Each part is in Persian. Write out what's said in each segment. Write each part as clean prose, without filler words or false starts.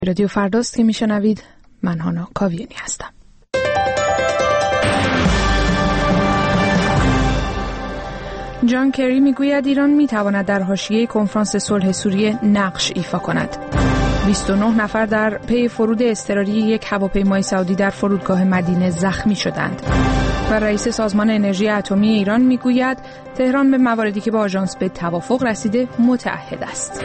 رادیو فرداست که میشنوید. من هانا کاویانی هستم. جان کری میگوید ایران میتواند در حاشیه کنفرانس صلح سوریه نقش ایفا کند. 29 نفر در پی فرود اضطراری یک هواپیمای سعودی در فرودگاه مدینه زخمی شدند. و رئیس سازمان انرژی اتمی ایران میگوید تهران به مواردی که با آژانس به توافق رسیده متعهد است.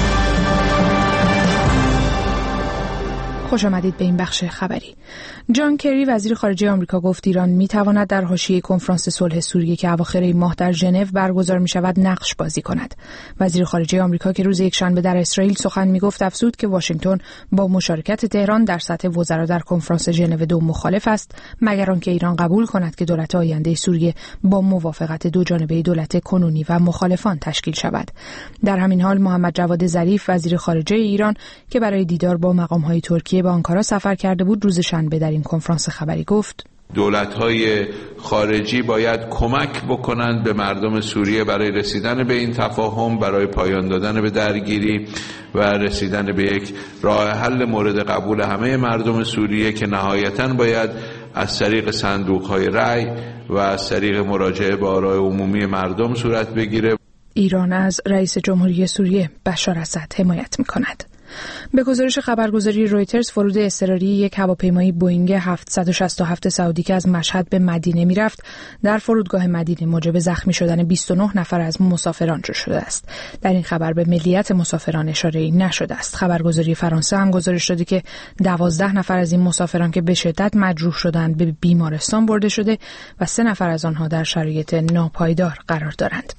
خوش آمدید به این بخش خبری. جان کری وزیر خارجه آمریکا گفت ایران میتواند در حاشیه کنفرانس صلح سوریه که اواخر این ماه در ژنو برگزار میشود نقش بازی کند. وزیر خارجه آمریکا که روز یکشنبه در اسرائیل سخن میگفت افزود که واشنگتن با مشارکت تهران در سطح وزرا در کنفرانس ژنو 2 مخالف است، مگر آنکه ایران قبول کند که دولت آینده سوریه با موافقت دو جانبه دولت کنونی و مخالفان تشکیل شود. در همین حال محمد جواد ظریف وزیر خارجه ایران که برای دیدار با مقام‌های ترکیه به آنکارا سفر کرده بود، روز شنبه در این کنفرانس خبری گفت دولت‌های خارجی باید کمک بکنند به مردم سوریه برای رسیدن به این تفاهم، برای پایان دادن به درگیری و رسیدن به یک راه حل مورد قبول همه مردم سوریه که نهایتاً باید از طریق صندوق‌های رأی و از طریق مراجعه به آراء عمومی مردم صورت بگیره. ایران از رئیس جمهوری سوریه بشار اسد حمایت می‌کند. به گزارش خبرگزاری رویترز فرود اضطراری یک هواپیمای بوئینگ 767 سعودی که از مشهد به مدینه میرفت در فرودگاه مدینه موجب زخمی شدن 29 نفر از مسافران شده است. در این خبر به ملیت مسافران اشاره‌ای نشده است. خبرگزاری فرانسه هم گزارش داده که 12 نفر از این مسافران که به شدت مجروح شدند به بیمارستان برده شده و 3 نفر از آنها در شرایط ناپایدار قرار دارند.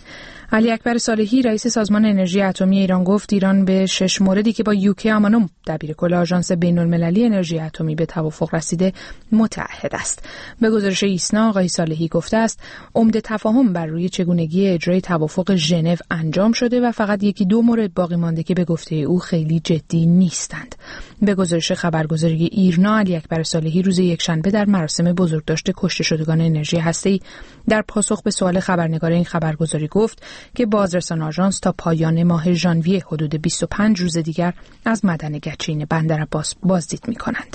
علی اکبر صالحی رئیس سازمان انرژی اتمی ایران گفت ایران به 6 موردی که با یوکی امانوم دبیرکل آژانس بین‌المللی انرژی اتمی به توافق رسیده متعهد است. به گزارش ایسنا آقای صالحی گفته است عمده تفاهم بر روی چگونگی اجرای توافق ژنو انجام شده و فقط 1-2 مورد باقی مانده که به گفته او خیلی جدی نیستند. به گزارش خبرگزاری ایرنا علی اکبر صالحی روز یکشنبه در مراسم بزرگداشت کشته شدگان انرژی هسته‌ای در پاسخ به سوال خبرنگار این خبرگزاری گفت که بازرسان آژانس تا پایان ماه ژانویه حدود 25 روز دیگر از معدن گچین بندر عباس بازدید می‌کنند.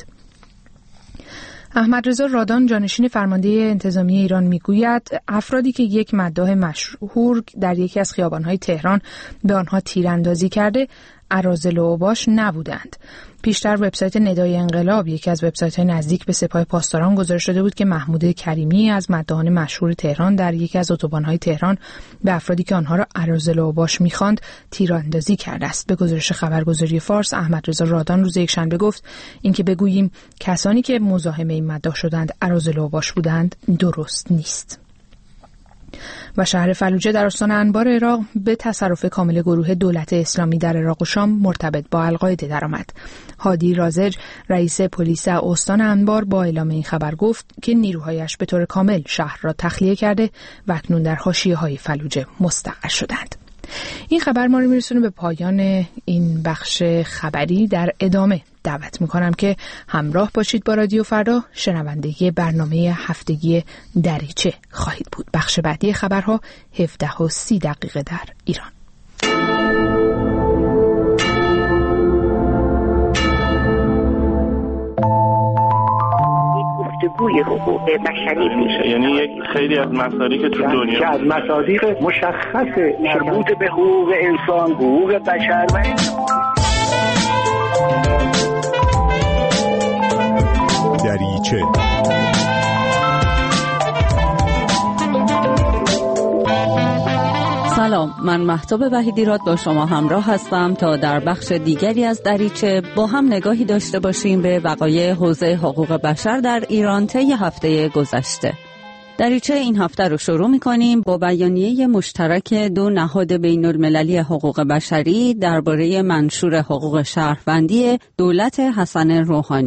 احمد رضا رادان جانشین فرمانده انتظامی ایران میگوید افرادی که یک مداح مشهور در یکی از خیابان‌های تهران به آنها تیراندازی کرده اراذل و اوباش نبودند. پیشتر وبسایت ندای انقلاب، یکی از وبسایت‌های نزدیک به سپاه پاسداران، گزارش داده بود که محمود کریمی از مداحان مشهور تهران در یکی از اتوبان‌های تهران به افرادی که آنها را اراذل و اوباش می‌خواند تیراندازی کرده است. به گزارش خبرگزاری فارس احمد رضا رادان روز یکشنبه گفت اینکه بگوییم کسانی که مزاحم این مداح شدند اراذل و اوباش بودند درست نیست. و شهر فلوجه در استان انبار عراق به تصرف کامل گروه دولت اسلامی در عراق و شام مرتبط با القاعده درآمد. هادی رازج رئیس پلیس استان انبار با اعلام این خبر گفت که نیروهایش به طور کامل شهر را تخلیه کرده و اکنون در حاشیه‌های فلوجه مستقر شدند. این خبر ما رو میرسونه به پایان این بخش خبری. در ادامه دعوت میکنم که همراه باشید با رادیو فردا. شنونده برنامه هفتگی دریچه خواهید بود. بخش بعدی خبرها 17:30 در ایران. گفتگوی حقوق بشری میشه، یعنی یک خیلی از مصادیق تو دنیا که از مصادیق مشخص مربوط به حقوق انسان، حقوق بشر و دریچه. سلام، من مهتاب وحیدیراد با شما همراه هستم تا در بخش دیگری از دریچه با هم نگاهی داشته باشیم به وقایع حوزه حقوق بشر در ایران طی هفته گذشته. دریچه این هفته رو شروع می‌کنیم با بیانیه مشترک دو نهاد بین‌المللی حقوق بشری درباره منشور حقوق شهروندی دولت حسن روحانی.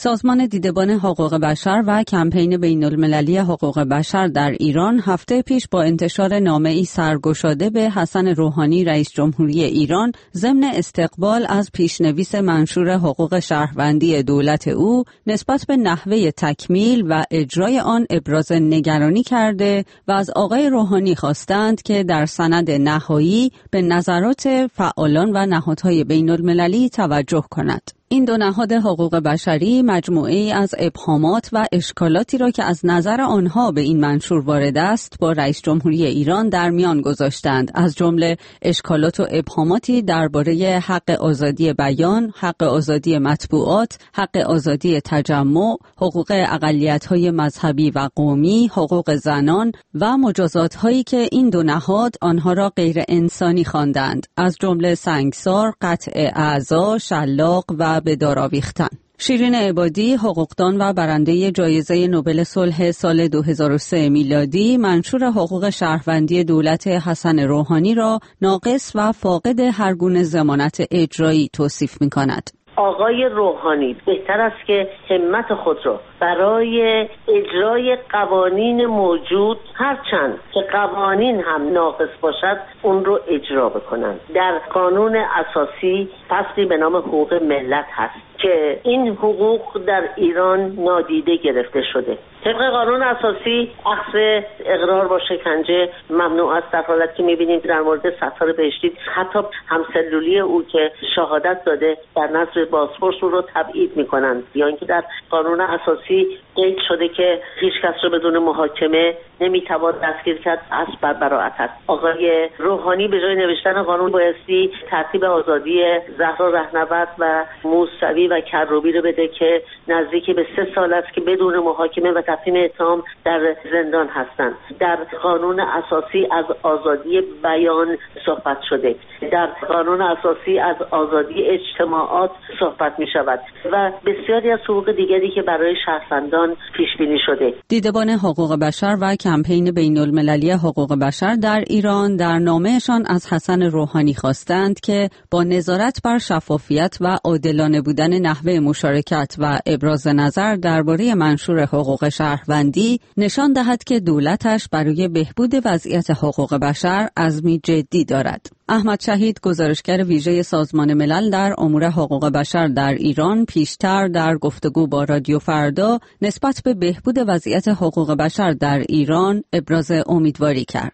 سازمان دیدبان حقوق بشر و کمپین بین‌المللی حقوق بشر در ایران هفته پیش با انتشار نامه‌ای سرگشاده به حسن روحانی رئیس جمهوری ایران ضمن استقبال از پیشنویس منشور حقوق شهروندی دولت او نسبت به نحوه تکمیل و اجرای آن ابراز نگرانی کرده و از آقای روحانی خواستند که در سند نهایی به نظرات فعالان و نهادهای بین‌المللی توجه کند. این دو نهاد حقوق بشری مجموعه‌ای از ابهامات و اشکالاتی را که از نظر آنها به این منشور وارد است با رئیس جمهوری ایران در میان گذاشتند، از جمله اشکالات و ابهاماتی درباره حق آزادی بیان، حق آزادی مطبوعات، حق آزادی تجمع، حقوق اقلیت‌های مذهبی و قومی، حقوق زنان و مجازات‌هایی که این دو نهاد آنها را غیر انسانی خواندند، از جمله سنگسار، قطع اعضا، شلاق و به دار آویختن. شیرین عبادی، حقوقدان و برنده جایزه نوبل صلح سال 2003 میلادی، منشور حقوق شهروندی دولت حسن روحانی را ناقص و فاقد هر گونه ضمانت اجرایی توصیف می‌کند. آقای روحانی بهتر است که همت خود را برای اجرای قوانین موجود، هرچند که قوانین هم ناقص باشد، اون رو اجرا بکنند. در قانون اساسی فصلی به نام حقوق ملت هست که این حقوق در ایران نادیده گرفته شده. طبق قانون اساسی اخذ اقرار با شکنجه ممنوع است، در حالت که می‌بینیم در مورد ستار بهشتی حتی همسلولی او که شهادت داده در نظر بازپرس او رو تبعید می‌کنند، یا اینکه در قانون اساسی قید شده که هیچ کس رو بدون محاکمه نمی‌توان دستگیر کرد، اساس بر براءت است. آقای روحانی به جای نوشتن قانون بایستی ترتیب آزادی زهرا رهنورد و موسوی و کروبی رو بده که نزدیک به 3 سال است که بدون محاکمه و تفهیم اتهام در زندان هستند. در قانون اساسی از آزادی بیان صحبت شده، در قانون اساسی از آزادی اجتماعات صحبت می شود و بسیاری از حقوق دیگری که برای شهروندان پیش بینی شده. دیدبان حقوق بشر و کمپین بین‌المللی حقوق بشر در ایران در نامه‌شان از حسن روحانی خواستند که با نظارت بر شفافیت و عادلانه بودن نحوه مشارکت و ابراز نظر درباره منشور حقوق شهروندی نشان دهد که دولتش برای بهبود وضعیت حقوق بشر عزمی جدی دارد. احمد شهید، گزارشگر ویژه سازمان ملل در امور حقوق بشر در ایران، پیشتر در گفتگو با رادیو فردا نسبت به بهبود وضعیت حقوق بشر در ایران ابراز امیدواری کرد.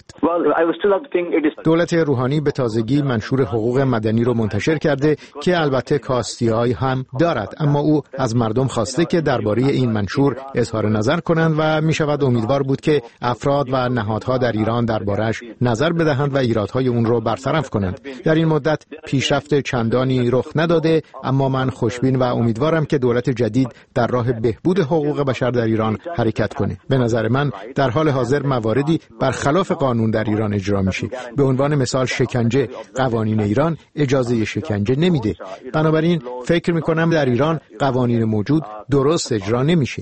دولت روحانی به تازگی منشور حقوق مدنی رو منتشر کرده که البته کاستی‌هایی هم دارد، اما او از مردم خواسته که درباره این منشور اظهار نظر کنند و می شود امیدوار بود که افراد و نهادها در ایران درباره‌اش نظر بدهند و ایرادهای اون رو برطرف کنند. در این مدت پیشرفت چندانی رخ نداده، اما من خوشبین و امیدوارم که دولت جدید در راه بهبود حقوق بشر در ایران حرکت کنه. به نظر من در حال حاضر مواردی برخلاف قانون در ایران اجرا میشه. به عنوان مثال شکنجه، قوانین ایران اجازه شکنجه نمیده. بنابراین فکر میکنم در ایران قوانین موجود درست اجرا نمیشه.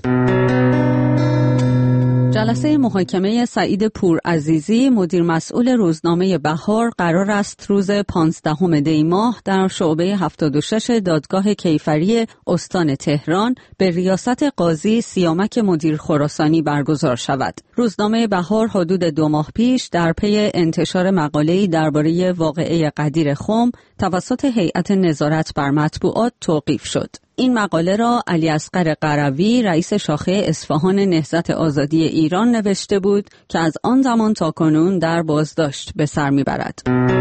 جلسه محاکمه سعید پورعزیزی، مدیر مسئول روزنامه بهار، قرار است روز 15 دی ماه در شعبه 76 دادگاه کیفری استان تهران به ریاست قاضی سیامک مدیر خراسانی برگزار شود. روزنامه بهار حدود 2 ماه پیش در پی انتشار مقاله‌ای درباره واقعه قدیر خم توسط هیئت نظارت بر مطبوعات توقیف شد. این مقاله را علی اصغر قروی، رئیس شاخه اصفهان نهضت آزادی ایران نوشته بود که از آن زمان تا کنون در بازداشت به سر میبرد.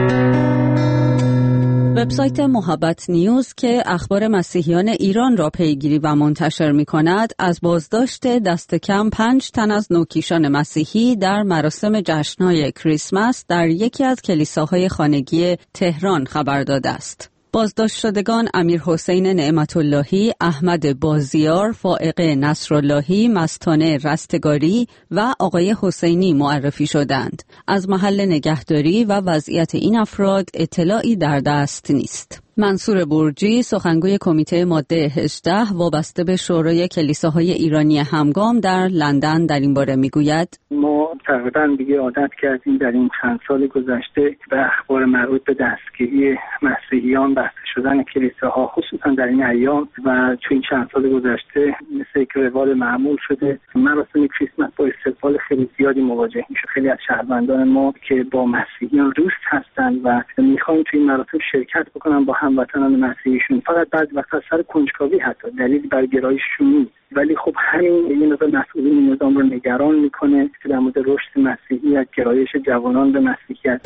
وبسایت محبت نیوز که اخبار مسیحیان ایران را پیگیری و منتشر می‌کند، از بازداشت دست کم 5 تن از نوکیشان مسیحی در مراسم جشن‌های کریسمس در یکی از کلیساهای خانگی تهران خبر داده است. بازداشت شدگان امیر حسین نعمت اللهی، احمد بازیار، فائق نصراللهی، مستانه رستگاری و آقای حسینی معرفی شدند. از محل نگهداری و وضعیت این افراد اطلاعی در دست نیست. منصور برجی، سخنگوی کمیته ماده 18 وابسته به شورای کلیساهای ایرانی همگام در لندن در این باره میگوید: ما ما تقریبا دیگه عادت کردیم در این چند سال گذشته به اخبار مربوط به دستگیری مسیحیان، بسته شدن کلیساها خصوصا در این ایام و تو این چند سال گذشته مثل یک روال معمول شده. مراسم کریسمس با استقبال خیلی زیادی مواجه میشه. خیلی از شهروندان ما که با مسیحیان دوست هستند و میخوان تو این مراسم شرکت بکنن با هموطنان مسیحیشون، فقط بعضی وقتا سر کنجکاوی حتی دلیل بر گرایششون نیست، ولی خب همین این نظر مسئولین این نظام رو نگران میکنه که در مورد رشد مسیحیت، گرایش جوانان به مسیحیت.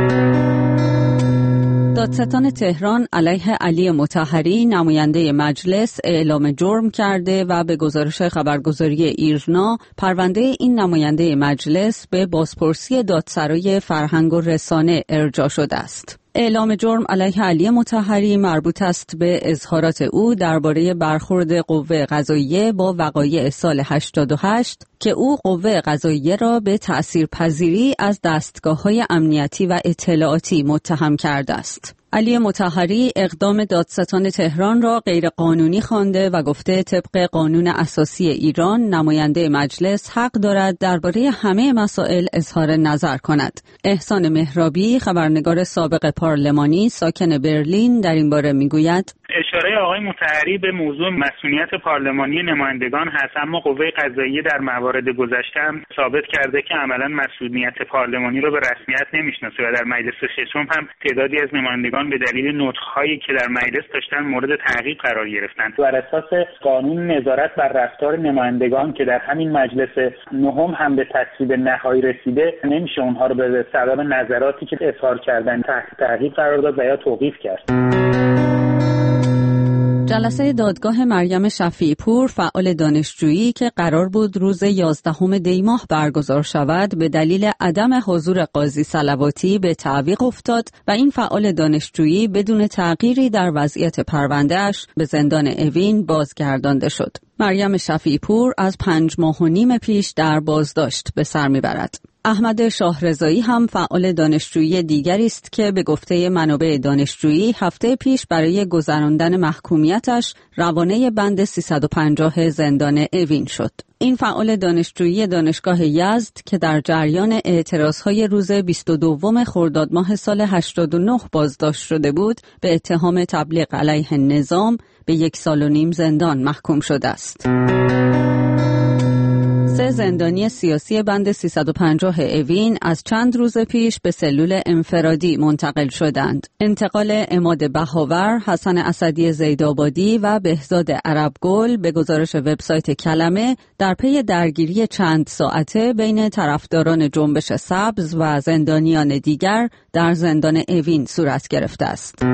دادستان تهران علیه علی مطهری نماینده مجلس اعلام جرم کرده و به گزارش خبرگزاری ایرنا پرونده این نماینده مجلس به بازپرسی دادسرای فرهنگ و رسانه ارجاع شده است. اعلام جرم علیه علی مطهری مربوط است به اظهارات او درباره برخورد قوه قضاییه با وقایع سال 88 که او قوه قضاییه را به تأثیرپذیری از دستگاه‌های امنیتی و اطلاعاتی متهم کرده است. علی مطهری اقدام دادستان تهران را غیرقانونی خوانده و گفته طبق قانون اساسی ایران نماینده مجلس حق دارد درباره همه مسائل اظهار نظر کند. احسان مهرابی خبرنگار سابق پارلمانی ساکن برلین در این باره میگوید اشاره آقای مطهری به موضوع مسئولیت پارلمانی نمایندگان هست، اما قوه قضاییه در موارد گذشته هم ثابت کرده که عملاً مسئولیت پارلمانی رو به رسمیت نمیشناسه و در مجلس ششم هم تعدادی از نمایندگان به دلیل نطق‌هایی که در مجلس داشتن مورد تعقیب قرار گرفتند. بر اساس قانون نظارت بر رفتار نمایندگان که در همین مجلس نهم هم به تصویب نهایی رسیده، نمیشه اونها رو به سبب نظراتی که اظهار کردن تحت تعقیب قرار داد و یا توقیف کرد. جلسه دادگاه مریم شفیعی پور فعال دانشجویی که قرار بود روز 11 دی ماه برگزار شود به دلیل عدم حضور قاضی صلواتی به تعویق افتاد و این فعال دانشجویی بدون تغییری در وضعیت پرونده‌اش به زندان اوین بازگردانده شد. مریم شفیعی پور از 5 ماه و نیم پیش در بازداشت به سر میبرد. احمد شاهرضایی هم فعال دانشجویی دیگری است که به گفته منابع دانشجویی هفته پیش برای گذراندن محکومیتش روانه بند 350 زندان اوین شد. این فعال دانشجویی دانشگاه یزد که در جریان اعتراضهای روز 22 خرداد ماه سال 89 بازداشت شده بود، به اتهام تبلیغ علیه نظام به 1.5 سال زندان محکوم شده است. 3 زندانی سیاسی بند 350 اوین از چند روز پیش به سلول انفرادی منتقل شدند. انتقال عماد بهاور، حسن اسدی زیدآبادی و بهزاد عربگل به گزارش وبسایت کلمه در پی درگیری چند ساعته بین طرفداران جنبش سبز و زندانیان دیگر در زندان اوین صورت گرفته است.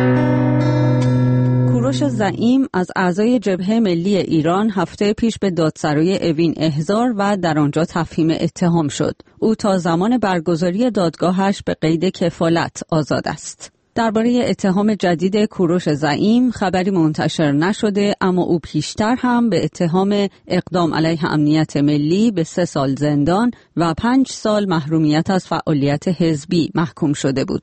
کوروش زعیم از اعضای جبهه ملی ایران هفته پیش به دادسرای اوین احضار و در آنجا تفهیم اتهام شد. او تا زمان برگزاری دادگاهش به قید کفالت آزاد است. درباره اتهام جدید کوروش زعیم خبری منتشر نشده، اما او پیشتر هم به اتهام اقدام علیه امنیت ملی به 3 سال زندان و 5 سال محرومیت از فعالیت حزبی محکوم شده بود.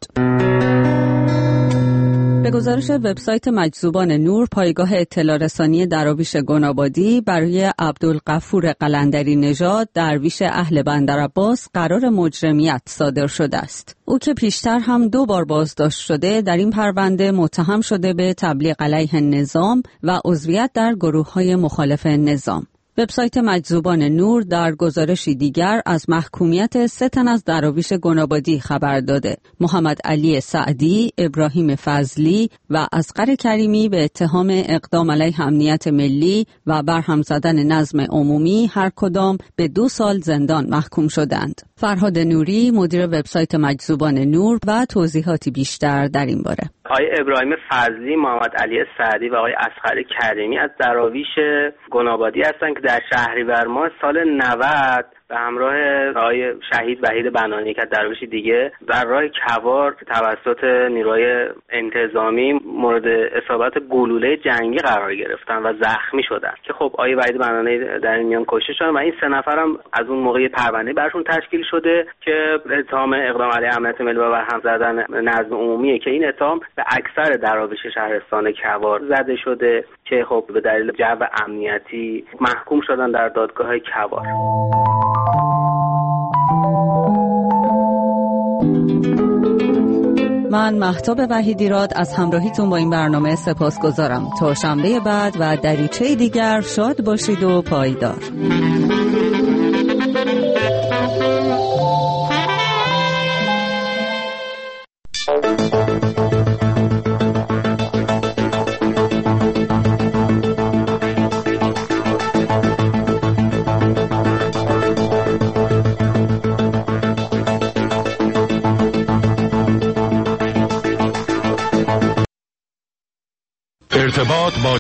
به گزارش وبسایت مجذوبان نور، پایگاه اطلاع رسانی دراویش گنابادی برای عبدالغفور قلندری نژاد درویش اهل بندرعباس قرار مجرمیت صادر شده است. او که پیشتر هم 2 بار بازداشت شده، در این پرونده متهم شده به تبلیغ علیه نظام و عضویت در گروه‌های مخالف نظام. وبسایت مجذوبان نور در گزارشی دیگر از محکومیت 3 تن از دراویش گنابادی خبر داده. محمد علی سعدی، ابراهیم فضلی و اصغر کریمی به اتهام اقدام علیه امنیت ملی و برهم زدن نظم عمومی هر کدام به 2 سال زندان محکوم شدند. فرهاد نوری، مدیر وبسایت مجذوبان نور و توضیحاتی بیشتر در این باره. آقای ابراهیم فضلی، محمد علی سعدی و آقای اصغر کریمی از دراویش گنابادی هستند که در شهریور ماه سال 90 به همراه آقای شهید وحید بنانی که دراویش دیگه در راه کوار توسط نیروهای انتظامی مورد اصابت گلوله جنگی قرار گرفتن و زخمی شدن که خب آقای وحید بنانی در این میان کشته شدن و این 3 نفر هم از اون موقع پرونده برشون تشکیل شده که اتهام اقدام علیه امنیت ملی و برهم زدن نظم عمومیه که این اتهام به اکثر دراویش شهرستان کوار زده شده که خب به دلیل جو امنیتی محکوم شدن در دادگاه کوار. من مهتاب وحیدیراد از همراهیتون با این برنامه سپاسگزارم. تا شنبه بعد و دریچه دیگر شاد باشید و پایدار.